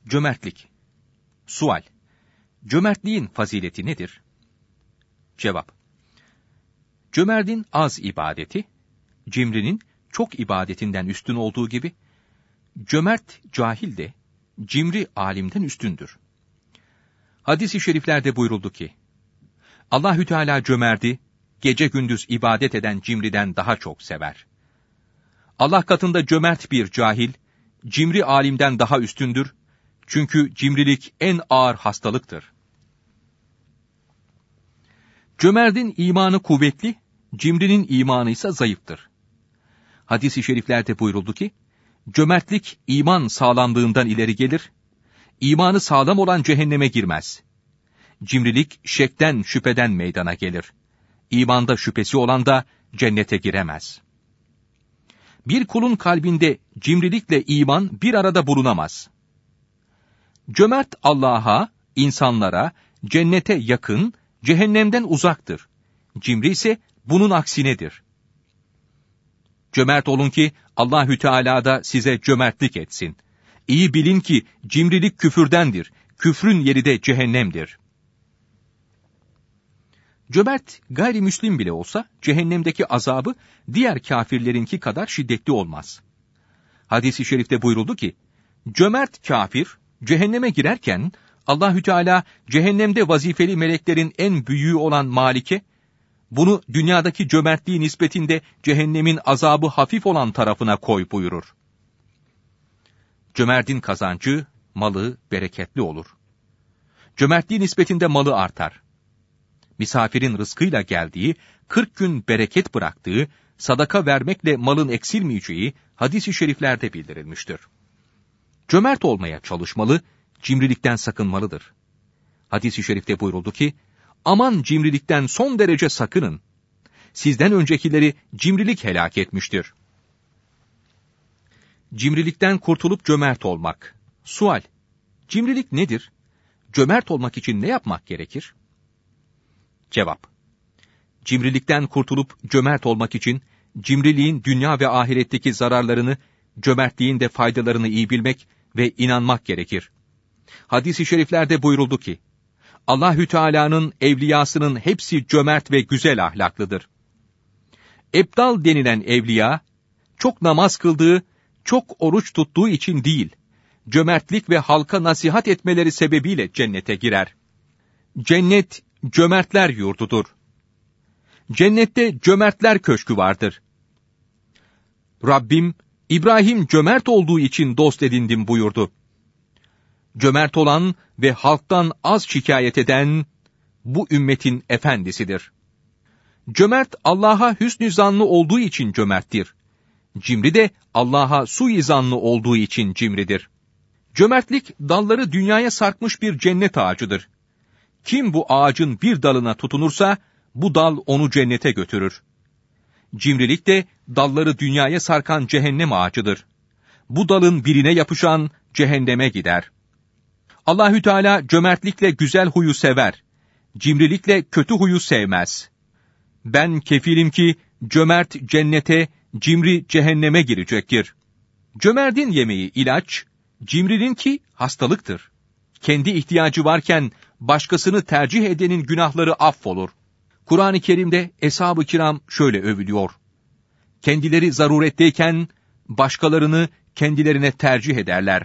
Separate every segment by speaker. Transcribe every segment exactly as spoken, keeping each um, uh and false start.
Speaker 1: Cömertlik. Sual. Cömertliğin fazileti nedir? Cevap. Cömertin az ibadeti, cimrinin çok ibadetinden üstün olduğu gibi, cömert cahil de, cimri alimden üstündür. Hadis-i şeriflerde buyuruldu ki, Allahü Teala cömerti, gece gündüz ibadet eden cimriden daha çok sever. Allah katında cömert bir cahil, cimri alimden daha üstündür, çünkü cimrilik en ağır hastalıktır. Cömertin imanı kuvvetli, cimrinin imanı ise zayıftır. Hadis-i şeriflerde buyuruldu ki, cömertlik iman sağlamlığından ileri gelir, imanı sağlam olan cehenneme girmez. Cimrilik şekten şüpheden meydana gelir. İmanda şüphesi olan da cennete giremez. Bir kulun kalbinde cimrilikle iman bir arada bulunamaz. Cömert Allah'a, insanlara, cennete yakın, cehennemden uzaktır. Cimri ise bunun aksinedir. Cömert olun ki Allahü Teala da size cömertlik etsin. İyi bilin ki cimrilik küfürdendir. Küfrün yeri de cehennemdir. Cömert gayrimüslim bile olsa cehennemdeki azabı diğer kafirlerinki kadar şiddetli olmaz. Hadis-i şerifte buyuruldu ki, cömert kafir cehenneme girerken Allahü Teala cehennemde vazifeli meleklerin en büyüğü olan Malik'e, bunu dünyadaki cömertliği nispetinde cehennemin azabı hafif olan tarafına koy buyurur. Cömertin kazancı, malı bereketli olur. Cömertliği nispetinde malı artar. Misafirin rızkıyla geldiği, kırk gün bereket bıraktığı, sadaka vermekle malın eksilmeyeceği hadis-i şeriflerde bildirilmiştir. Cömert olmaya çalışmalı, cimrilikten sakınmalıdır. Hadis-i şerifte buyuruldu ki, aman cimrilikten son derece sakının. Sizden öncekileri cimrilik helak etmiştir. Cimrilikten kurtulup cömert olmak. Sual. Cimrilik nedir? Cömert olmak için ne yapmak gerekir? Cevap. Cimrilikten kurtulup cömert olmak için, cimriliğin dünya ve ahiretteki zararlarını, cömertliğin de faydalarını iyi bilmek ve inanmak gerekir. Hadis-i şeriflerde buyuruldu ki, Allahü Teala'nın evliyasının hepsi cömert ve güzel ahlaklıdır. Ebdal denilen evliya, çok namaz kıldığı, çok oruç tuttuğu için değil, cömertlik ve halka nasihat etmeleri sebebiyle cennete girer. Cennet, cömertler yurdudur. Cennette cömertler köşkü vardır. Rabbim, İbrahim cömert olduğu için dost edindim buyurdu. Cömert olan ve halktan az şikayet eden, bu ümmetin efendisidir. Cömert, Allah'a hüsnü zanlı olduğu için cömerttir. Cimri de Allah'a suizanlı olduğu için cimridir. Cömertlik, dalları dünyaya sarkmış bir cennet ağacıdır. Kim bu ağacın bir dalına tutunursa, bu dal onu cennete götürür. Cimrilik de dalları dünyaya sarkan cehennem ağacıdır. Bu dalın birine yapışan cehenneme gider. Allahü Teala cömertlikle güzel huyu sever. Cimrilikle kötü huyu sevmez. Ben kefilim ki cömert cennete, cimri cehenneme girecektir. Cömertin yemeği ilaç, cimrininki hastalıktır. Kendi ihtiyacı varken başkasını tercih edenin günahları affolur. Kur'an-ı Kerim'de Eshab-ı Kiram şöyle övülüyor. Kendileri zaruretteyken başkalarını kendilerine tercih ederler.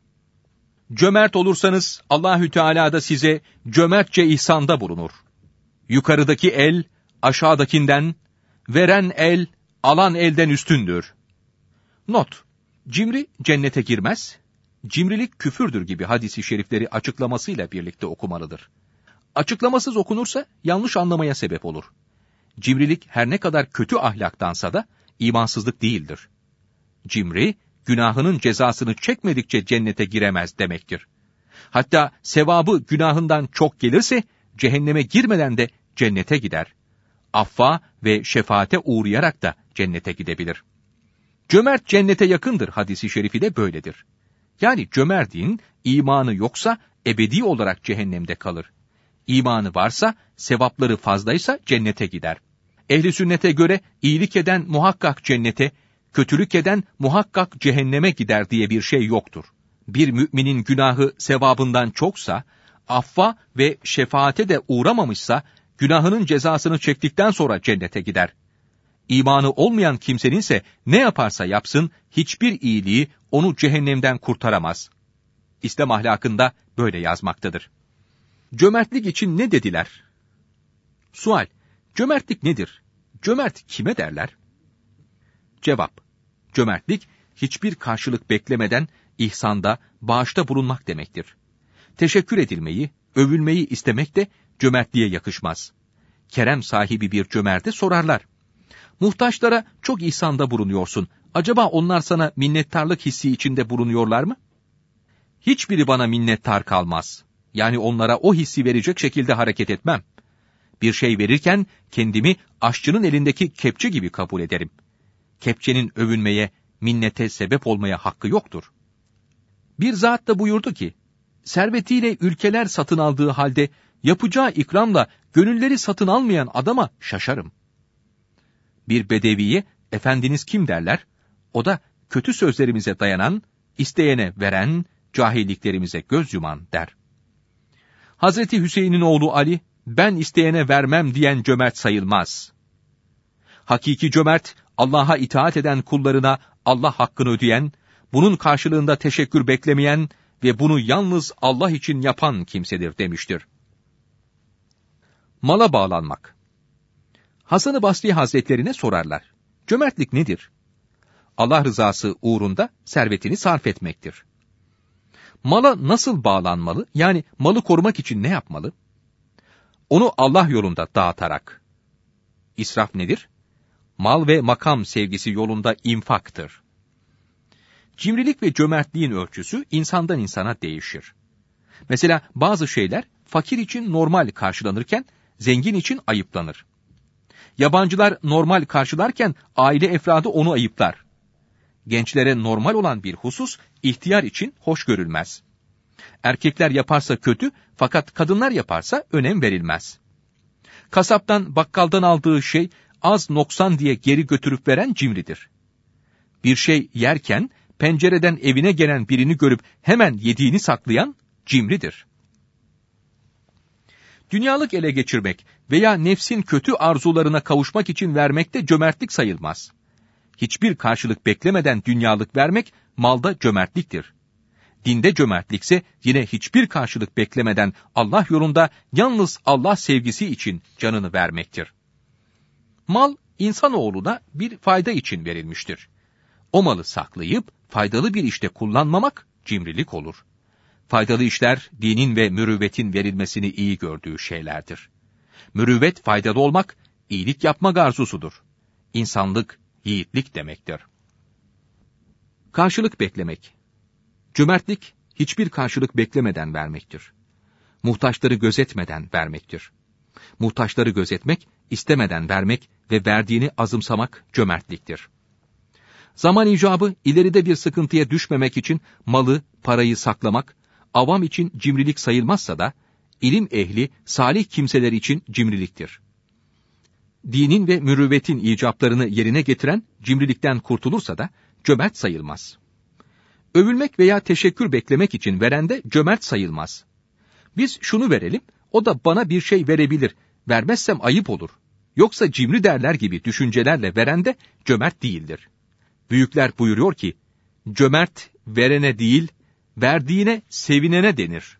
Speaker 1: Cömert olursanız Allahü Teala da size cömertçe ihsanda bulunur. Yukarıdaki el aşağıdakinden, veren el alan elden üstündür. Not: Cimri cennete girmez, cimrilik küfürdür gibi hadis-i şerifleri açıklamasıyla birlikte okumalıdır. Açıklamasız okunursa yanlış anlamaya sebep olur. Cimrilik her ne kadar kötü ahlaktansa da imansızlık değildir. Cimri, günahının cezasını çekmedikçe cennete giremez demektir. Hatta sevabı günahından çok gelirse cehenneme girmeden de cennete gider. Affa ve şefaate uğrayarak da cennete gidebilir. Cömert cennete yakındır hadisi şerifi de böyledir. Yani cömertin imanı yoksa ebedi olarak cehennemde kalır. İmanı varsa, sevapları fazlaysa cennete gider. Ehli sünnete göre iyilik eden muhakkak cennete, kötülük eden muhakkak cehenneme gider diye bir şey yoktur. Bir müminin günahı sevabından çoksa, affa ve şefaate de uğramamışsa, günahının cezasını çektikten sonra cennete gider. İmanı olmayan kimsenin ise ne yaparsa yapsın, hiçbir iyiliği onu cehennemden kurtaramaz. İslam ahlakında böyle yazmaktadır. Cömertlik için ne dediler? Sual: cömertlik nedir? Cömert kime derler? Cevap: cömertlik, hiçbir karşılık beklemeden ihsanda, bağışta bulunmak demektir. Teşekkür edilmeyi, övülmeyi istemek de cömertliğe yakışmaz. Kerem sahibi bir cömerte sorarlar: muhtaçlara çok ihsanda bulunuyorsun. Acaba onlar sana minnettarlık hissi içinde bulunuyorlar mı? Hiçbiri bana minnettar kalmaz. Yani onlara o hissi verecek şekilde hareket etmem. Bir şey verirken kendimi aşçının elindeki kepçe gibi kabul ederim. Kepçenin övünmeye, minnete sebep olmaya hakkı yoktur. Bir zat da buyurdu ki, servetiyle ülkeler satın aldığı halde yapacağı ikramla gönülleri satın almayan adama şaşarım. Bir bedeviye, efendiniz kim derler? O da kötü sözlerimize dayanan, isteyene veren, cahilliklerimize göz yuman der. Hazreti Hüseyin'in oğlu Ali, ben isteyene vermem diyen cömert sayılmaz. Hakiki cömert, Allah'a itaat eden kullarına Allah hakkını ödeyen, bunun karşılığında teşekkür beklemeyen ve bunu yalnız Allah için yapan kimsedir demiştir. Mala bağlanmak. Hasan-ı Basri Hazretlerine sorarlar: cömertlik nedir? Allah rızası uğrunda servetini sarf etmektir. Mala nasıl bağlanmalı? Yani malı korumak için ne yapmalı? Onu Allah yolunda dağıtarak. İsraf nedir? Mal ve makam sevgisi yolunda infaktır. Cimrilik ve cömertliğin ölçüsü insandan insana değişir. Mesela bazı şeyler fakir için normal karşılanırken zengin için ayıplanır. Yabancılar normal karşılarken aile efradı onu ayıplar. Gençlere normal olan bir husus ihtiyar için hoş görülmez. Erkekler yaparsa kötü, fakat kadınlar yaparsa önem verilmez. Kasaptan, bakkaldan aldığı şey az noksan diye geri götürüp veren cimridir. Bir şey yerken pencereden evine gelen birini görüp hemen yediğini saklayan cimridir. Dünyalık ele geçirmek veya nefsin kötü arzularına kavuşmak için vermek de cömertlik sayılmaz. Hiçbir karşılık beklemeden dünyalık vermek malda cömertliktir. Dinde cömertlikse yine hiçbir karşılık beklemeden Allah yolunda yalnız Allah sevgisi için canını vermektir. Mal insanoğluna bir fayda için verilmiştir. O malı saklayıp faydalı bir işte kullanmamak cimrilik olur. Faydalı işler dinin ve mürüvvetin verilmesini iyi gördüğü şeylerdir. Mürüvvet faydalı olmak, iyilik yapmak arzusudur. İnsanlık, yiğitlik demektir. Karşılık beklemek. Cömertlik, hiçbir karşılık beklemeden vermektir. Muhtaçları gözetmeden vermektir. Muhtaçları gözetmek, istemeden vermek ve verdiğini azımsamak cömertliktir. Zaman icabı ileride bir sıkıntıya düşmemek için malı, parayı saklamak, avam için cimrilik sayılmazsa da, ilim ehli, salih kimseler için cimriliktir. Dinin ve mürüvvetin icaplarını yerine getiren cimrilikten kurtulursa da cömert sayılmaz. Övülmek veya teşekkür beklemek için veren de cömert sayılmaz. Biz şunu verelim, o da bana bir şey verebilir, vermezsem ayıp olur. Yoksa cimri derler gibi düşüncelerle veren de cömert değildir. Büyükler buyuruyor ki, cömert verene değil, verdiğine sevinene denir.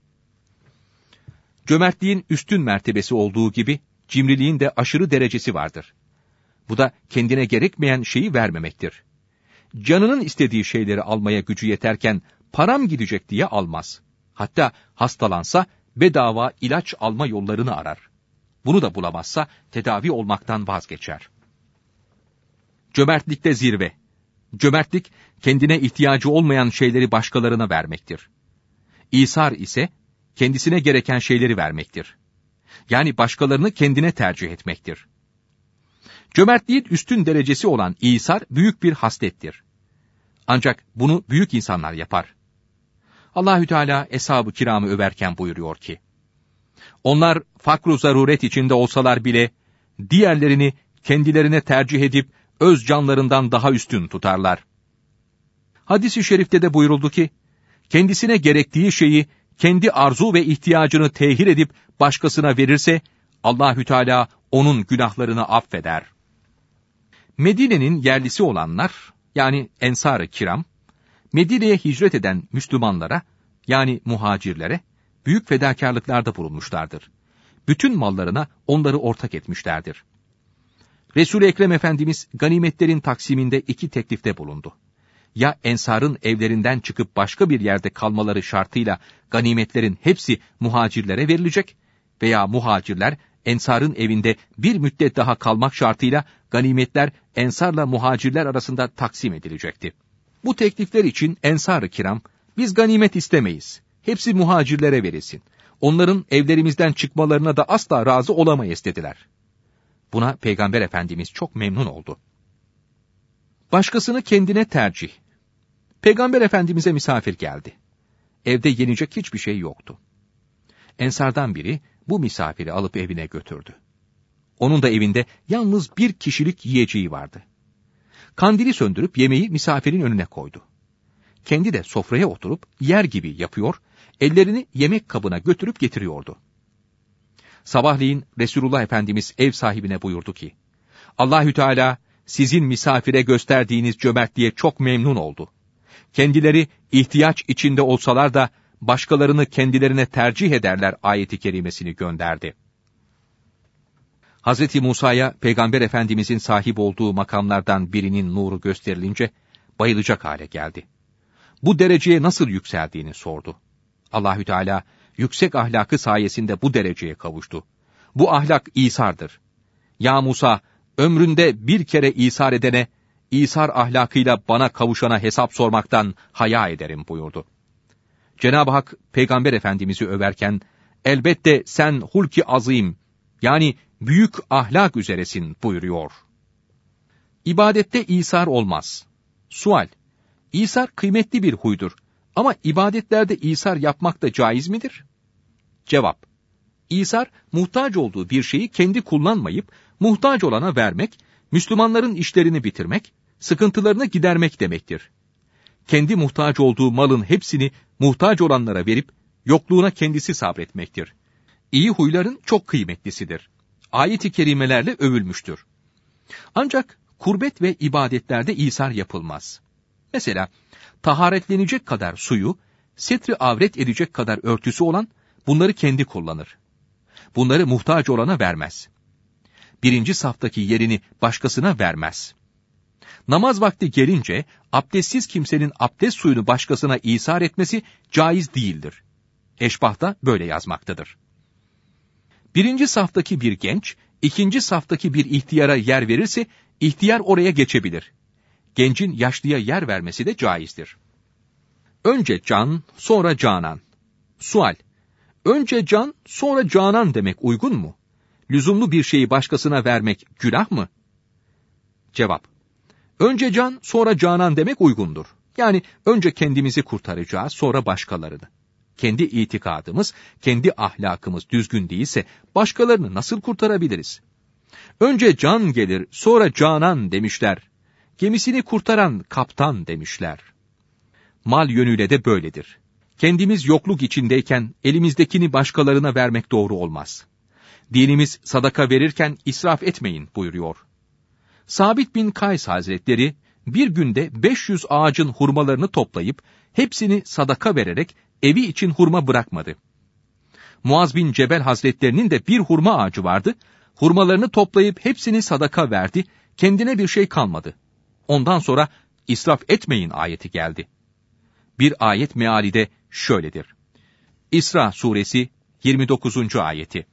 Speaker 1: Cömertliğin üstün mertebesi olduğu gibi, cimriliğin de aşırı derecesi vardır. Bu da kendine gerekmeyen şeyi vermemektir. Canının istediği şeyleri almaya gücü yeterken, param gidecek diye almaz. Hatta hastalansa bedava ilaç alma yollarını arar. Bunu da bulamazsa tedavi olmaktan vazgeçer. Cömertlikte zirve. Cömertlik, kendine ihtiyacı olmayan şeyleri başkalarına vermektir. İsar ise, kendisine gereken şeyleri vermektir. Yani başkalarını kendine tercih etmektir. Cömertliğin üstün derecesi olan İsar büyük bir haslettir. Ancak bunu büyük insanlar yapar. Allahü Teala eshab-ı kiramı överken buyuruyor ki, onlar fakr-u zaruret içinde olsalar bile, diğerlerini kendilerine tercih edip, öz canlarından daha üstün tutarlar. Hadis-i şerifte de buyuruldu ki, kendisine gerektiği şeyi kendi arzu ve ihtiyacını tehir edip başkasına verirse, Allahü Teala onun günahlarını affeder. Medine'nin yerlisi olanlar, yani Ensar-ı Kiram, Medine'ye hicret eden Müslümanlara, yani muhacirlere, büyük fedakarlıklarda bulunmuşlardır. Bütün mallarına onları ortak etmişlerdir. Resul-i Ekrem Efendimiz ganimetlerin taksiminde iki teklifte bulundu. Ya Ensar'ın evlerinden çıkıp başka bir yerde kalmaları şartıyla ganimetlerin hepsi muhacirlere verilecek veya muhacirler Ensar'ın evinde bir müddet daha kalmak şartıyla ganimetler Ensar'la muhacirler arasında taksim edilecekti. Bu teklifler için Ensar-ı Kiram, biz ganimet istemeyiz, hepsi muhacirlere verilsin, onların evlerimizden çıkmalarına da asla razı olamayız dediler. Buna Peygamber Efendimiz çok memnun oldu. Başkasını kendine tercih. Peygamber Efendimiz'e misafir geldi. Evde yenecek hiçbir şey yoktu. Ensardan biri bu misafiri alıp evine götürdü. Onun da evinde yalnız bir kişilik yiyeceği vardı. Kandili söndürüp yemeği misafirin önüne koydu. Kendi de sofraya oturup yer gibi yapıyor, ellerini yemek kabına götürüp getiriyordu. Sabahleyin Resulullah Efendimiz ev sahibine buyurdu ki, Allahü Teala sizin misafire gösterdiğiniz cömertliğe çok memnun oldu. Kendileri ihtiyaç içinde olsalar da başkalarını kendilerine tercih ederler ayeti kerimesini gönderdi. Hazreti Musa'ya Peygamber Efendimizin sahip olduğu makamlardan birinin nuru gösterilince bayılacak hale geldi. Bu dereceye nasıl yükseldiğini sordu. Allahü Teala yüksek ahlakı sayesinde bu dereceye kavuştu. Bu ahlak İsar'dır. Ya Musa, ömründe bir kere İsar edene, İsar ahlakıyla bana kavuşana hesap sormaktan haya ederim buyurdu. Cenab-ı Hak Peygamber Efendimiz'i överken, elbette sen hulki azim, yani büyük ahlak üzeresin buyuruyor. İbadette İsar olmaz. Sual, İsar kıymetli bir huydur ama ibadetlerde İsar yapmak da caiz midir? Cevap, İsar, muhtaç olduğu bir şeyi kendi kullanmayıp, muhtaç olana vermek, Müslümanların işlerini bitirmek, sıkıntılarını gidermek demektir. Kendi muhtaç olduğu malın hepsini muhtaç olanlara verip, yokluğuna kendisi sabretmektir. İyi huyların çok kıymetlisidir. Ayet-i kerimelerle övülmüştür. Ancak kurbet ve ibadetlerde İsar yapılmaz. Mesela, taharetlenecek kadar suyu, setri avret edecek kadar örtüsü olan, bunları kendi kullanır. Bunları muhtaç olana vermez. Birinci saftaki yerini başkasına vermez. Namaz vakti gelince, abdestsiz kimsenin abdest suyunu başkasına İsar etmesi caiz değildir. Eşbah'ta böyle yazmaktadır. Birinci saftaki bir genç, ikinci saftaki bir ihtiyara yer verirse, ihtiyar oraya geçebilir. Gencin yaşlıya yer vermesi de caizdir. Önce can, sonra canan. Sual, önce can, sonra canan demek uygun mu? Lüzumlu bir şeyi başkasına vermek günah mı? Cevap, önce can, sonra canan demek uygundur. Yani önce kendimizi kurtaracağız, sonra başkalarını. Kendi itikadımız, kendi ahlakımız düzgün değilse başkalarını nasıl kurtarabiliriz? Önce can gelir, sonra canan demişler. Gemisini kurtaran kaptan demişler. Mal yönüyle de böyledir. Kendimiz yokluk içindeyken elimizdekini başkalarına vermek doğru olmaz. Dinimiz sadaka verirken israf etmeyin buyuruyor. Sabit bin Kays Hazretleri bir günde beş yüz ağacın hurmalarını toplayıp hepsini sadaka vererek evi için hurma bırakmadı. Muaz bin Cebel Hazretlerinin de bir hurma ağacı vardı. Hurmalarını toplayıp hepsini sadaka verdi. Kendine bir şey kalmadı. Ondan sonra israf etmeyin ayeti geldi. Bir ayet meali de şöyledir. İsra suresi yirmi dokuzuncu ayeti.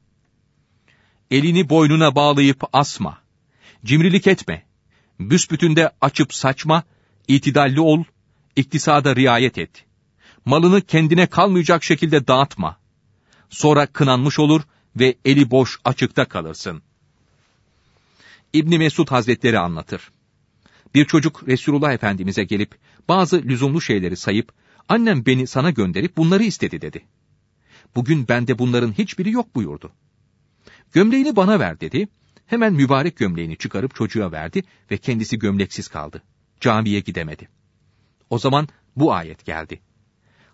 Speaker 1: Elini boynuna bağlayıp asma. Cimrilik etme. Büsbütünde açıp saçma. İtidalli ol. İktisada riayet et. Malını kendine kalmayacak şekilde dağıtma. Sonra kınanmış olur ve eli boş açıkta kalırsın. İbn Mesud Hazretleri anlatır. Bir çocuk Resulullah Efendimiz'e gelip bazı lüzumlu şeyleri sayıp, annem beni sana gönderip bunları istedi dedi. Bugün bende bunların hiçbiri yok buyurdu. Gömleğini bana ver dedi. Hemen mübarek gömleğini çıkarıp çocuğa verdi ve kendisi gömleksiz kaldı. Camiye gidemedi. O zaman bu ayet geldi.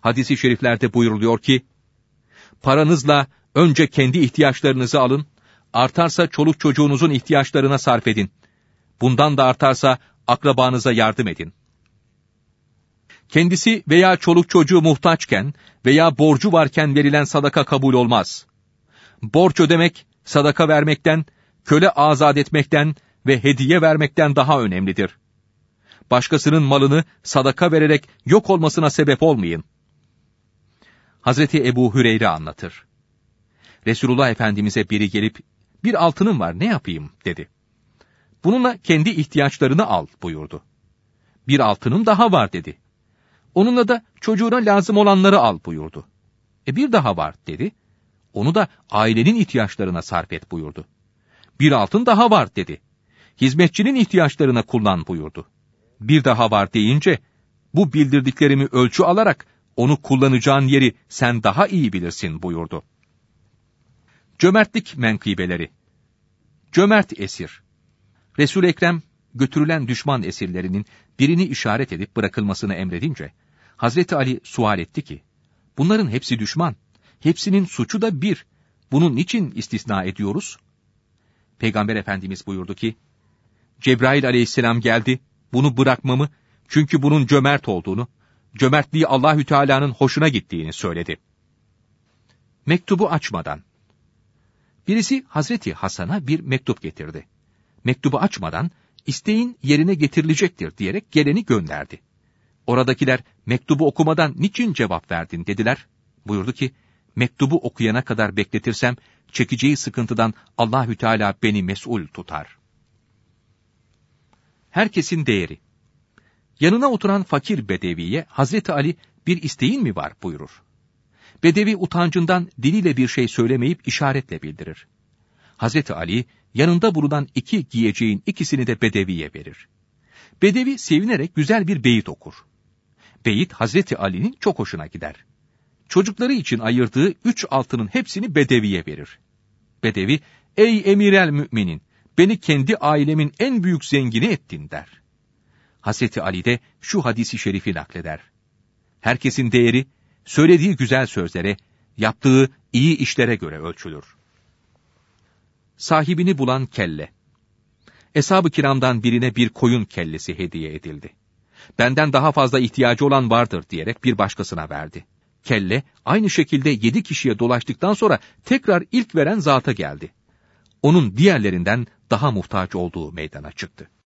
Speaker 1: Hadis-i şeriflerde buyuruluyor ki, paranızla önce kendi ihtiyaçlarınızı alın, artarsa çoluk çocuğunuzun ihtiyaçlarına sarf edin. Bundan da artarsa akrabanıza yardım edin. Kendisi veya çoluk çocuğu muhtaçken veya borcu varken verilen sadaka kabul olmaz. Borç ödemek, sadaka vermekten, köle azat etmekten ve hediye vermekten daha önemlidir. Başkasının malını sadaka vererek yok olmasına sebep olmayın. Hazreti Ebu Hüreyre anlatır. Resulullah Efendimiz'e biri gelip, bir altınım var ne yapayım dedi. Bununla kendi ihtiyaçlarını al buyurdu. Bir altınım daha var dedi. Onunla da çocuğuna lazım olanları al buyurdu. E bir daha var dedi. Onu da ailenin ihtiyaçlarına sarf et buyurdu. Bir altın daha var dedi. Hizmetçinin ihtiyaçlarına kullan buyurdu. Bir daha var deyince, bu bildirdiklerimi ölçü alarak onu kullanacağın yeri sen daha iyi bilirsin buyurdu. Cömertlik menkıbeleri. Cömert esir. Resul-i Ekrem götürülen düşman esirlerinin birini işaret edip bırakılmasını emredince, Hazreti Ali sual etti ki, bunların hepsi düşman, hepsinin suçu da bir, bunun niçin istisna ediyoruz? Peygamber Efendimiz buyurdu ki, Cebrail aleyhisselam geldi, bunu bırakmamı, çünkü bunun cömert olduğunu, cömertliği Allahü Teala'nın hoşuna gittiğini söyledi. Mektubu açmadan. Birisi Hazreti Hasan'a bir mektup getirdi. Mektubu açmadan, isteğin yerine getirilecektir diyerek geleni gönderdi. Oradakiler, mektubu okumadan niçin cevap verdin dediler. Buyurdu ki, mektubu okuyana kadar bekletirsem, çekeceği sıkıntıdan Allahü Teala beni mesul tutar. Herkesin değeri. Yanına oturan fakir bedeviye Hazreti Ali bir isteğin mi var buyurur. Bedevi utancından diliyle bir şey söylemeyip işaretle bildirir. Hazreti Ali yanında bulunan iki giyeceğin ikisini de bedeviye verir. Bedevi sevinerek güzel bir beyit okur. Beyit Hazreti Ali'nin çok hoşuna gider. Çocukları için ayırdığı üç altının hepsini bedeviye verir. Bedevi, ey emirel müminin, beni kendi ailemin en büyük zengini ettin der. Hazreti Ali de şu hadisi şerifi nakleder. Herkesin değeri, söylediği güzel sözlere, yaptığı iyi işlere göre ölçülür. Sahibini bulan kelle. Eshab-ı kiramdan birine bir koyun kellesi hediye edildi. Benden daha fazla ihtiyacı olan vardır diyerek bir başkasına verdi. Kelle aynı şekilde yedi kişiye dolaştıktan sonra tekrar ilk veren zata geldi. Onun diğerlerinden daha muhtaç olduğu meydana çıktı.